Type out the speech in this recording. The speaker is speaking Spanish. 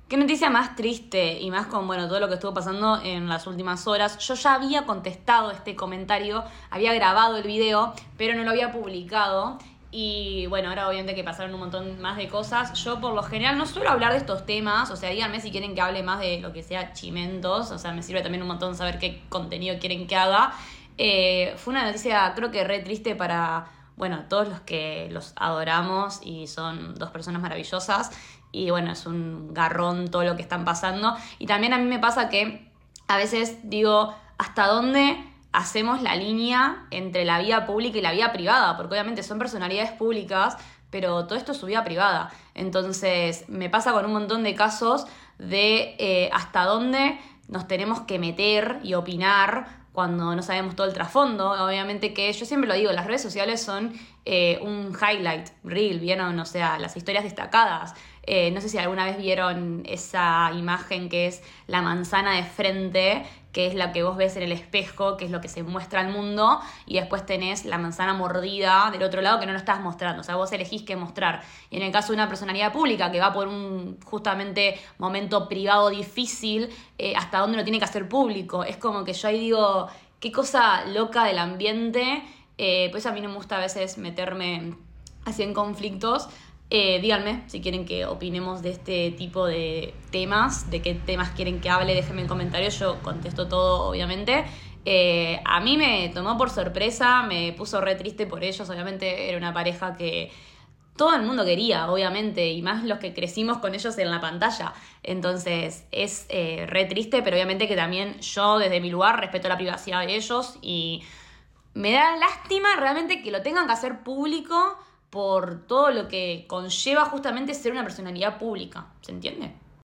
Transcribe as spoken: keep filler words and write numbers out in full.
Qué noticia más triste y más con, bueno, todo lo que estuvo pasando en las últimas horas. Yo ya había contestado este comentario, había grabado el video, pero no lo había publicado. Y bueno, ahora obviamente que pasaron un montón más de cosas. Yo por lo general no suelo hablar de estos temas, o sea, díganme si quieren que hable más de lo que sea chimentos, o sea, me sirve también un montón saber qué contenido quieren que haga. Eh, fue una noticia creo que re triste para, bueno, todos los que los adoramos y son dos personas maravillosas. Y bueno, es un garrón todo lo que están pasando. Y también a mí me pasa que a veces digo, ¿hasta dónde hacemos la línea entre la vida pública y la vida privada? Porque obviamente son personalidades públicas, pero todo esto es su vida privada. Entonces me pasa con un montón de casos de eh, hasta dónde nos tenemos que meter y opinar cuando no sabemos todo el trasfondo. Obviamente que yo siempre lo digo, las redes sociales son eh, un highlight reel, ¿vieron? O sea, las historias destacadas. Eh, no sé si alguna vez vieron esa imagen que es la manzana de frente, que es la que vos ves en el espejo, que es lo que se muestra al mundo, y después tenés la manzana mordida del otro lado que no lo estás mostrando, o sea, vos elegís qué mostrar. Y en el caso de una personalidad pública que va por un justamente momento privado difícil, eh, hasta dónde lo tiene que hacer público. Es como que yo ahí digo, qué cosa loca del ambiente, eh, pues a mí no me gusta a veces meterme así en conflictos. Eh, díganme si quieren que opinemos de este tipo de temas, de qué temas quieren que hable, déjenme en comentarios, yo contesto todo obviamente. Eh, a mí me tomó por sorpresa, me puso re triste por ellos, obviamente era una pareja que todo el mundo quería, obviamente, y más los que crecimos con ellos en la pantalla. Entonces es eh, re triste, pero obviamente que también yo desde mi lugar respeto la privacidad de ellos y me da lástima realmente que lo tengan que hacer público por todo lo que conlleva justamente ser una personalidad pública, ¿se entiende?